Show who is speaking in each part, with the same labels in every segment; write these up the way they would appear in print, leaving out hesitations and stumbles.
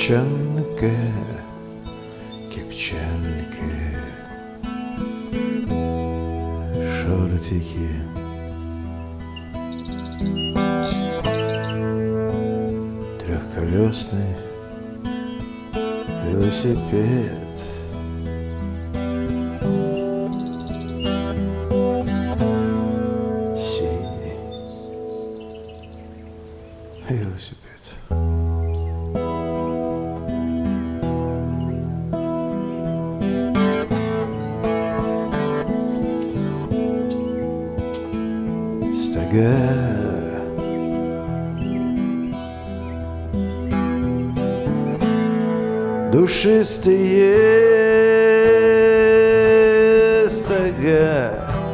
Speaker 1: Кипченко, Кипченко, шортики. Трехколесный велосипед. Синий велосипед. Стога душистые стога.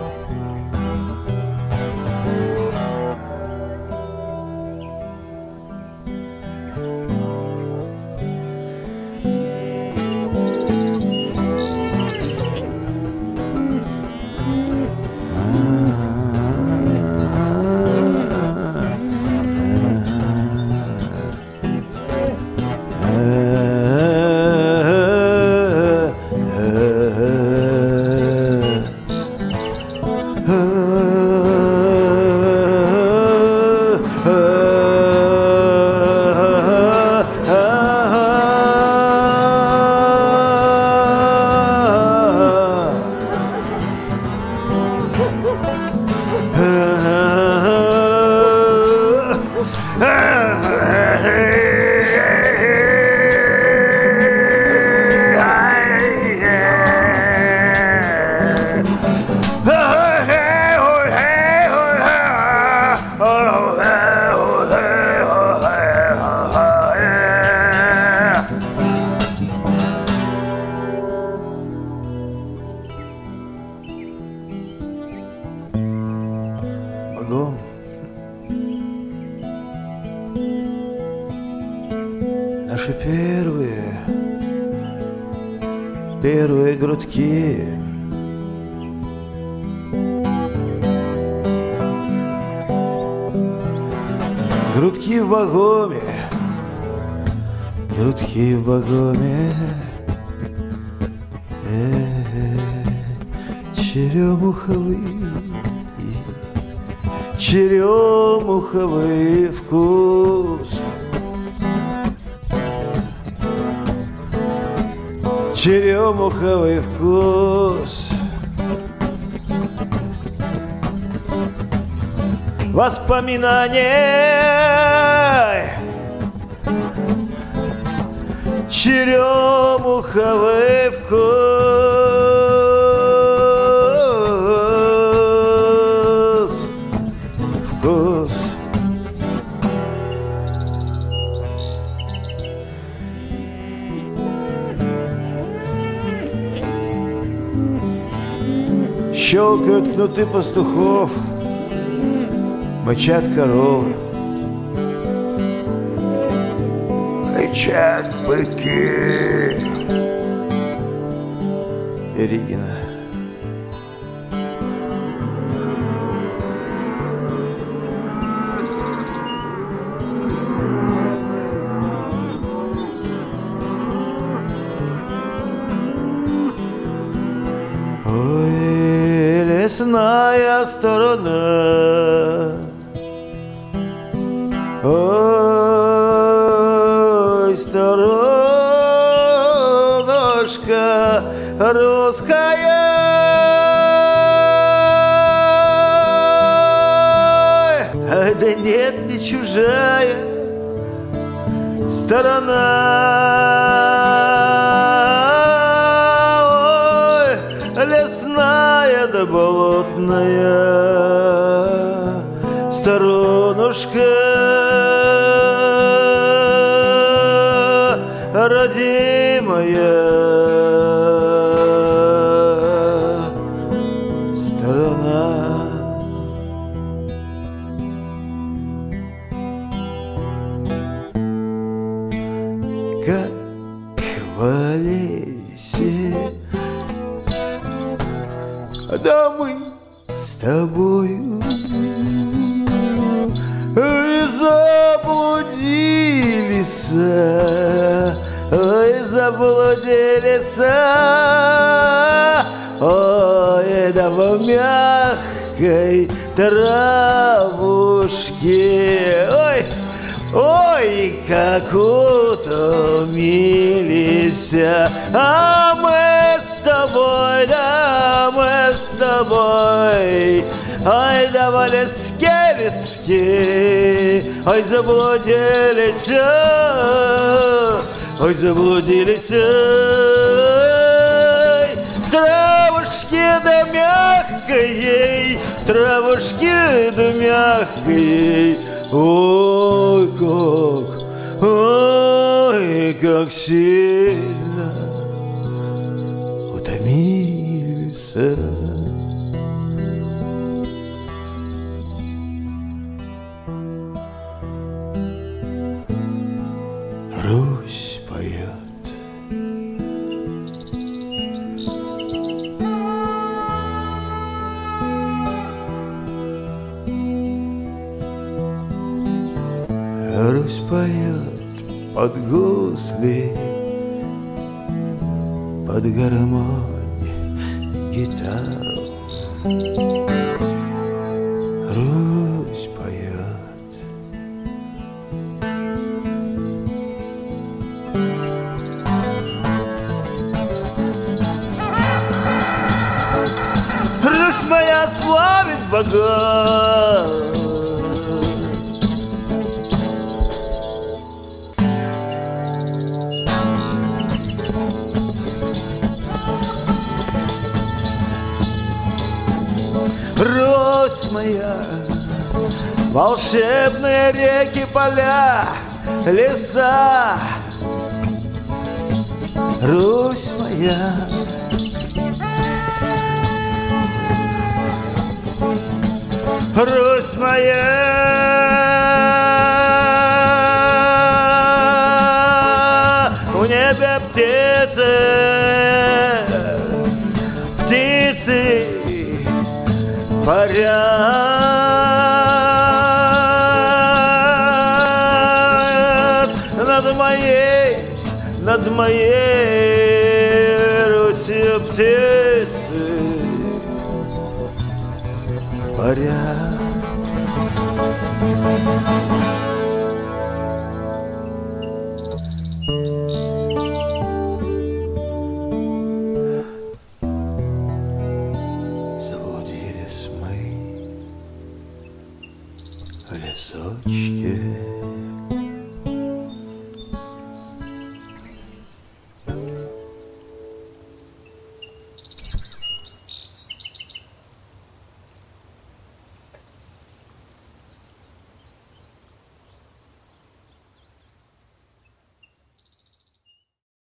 Speaker 1: Вагон. Наши первые грудки. Грудки в вагоне, грудки в вагоне. Черемуховый вкус. Черемуховый вкус. Воспоминания. Черемуховый вкус. Вкус. Щелкают кнуты пастухов, мычат коровы, кричат быки. Регина. Ой, лесная сторона, ой, сторонушка русская, да нет, не чужая сторона, ой, лесная да болотная сторонушка родимая сторона. Как в лесе, да мы с тобою и заблудились заблудились. Ой, да в мягкой травушке. Ой, ой, как утомились. А мы с тобой, да мы с тобой. Ой, давали скелески, ой, заблудились, ой, заблудились, в травушке да мягкой, в травушке да мягкой. Ой, как сильно утомились. Русь поет. Русь поет под гусли, под гармонь, гитару. Русь поет. Русь моя славит богов. Русь моя, волшебные реки, поля, леса. Русь моя, Русь моя, в небе птицы, птицы парят над моей Русью птицы парят. Заблудились мы в лесочке.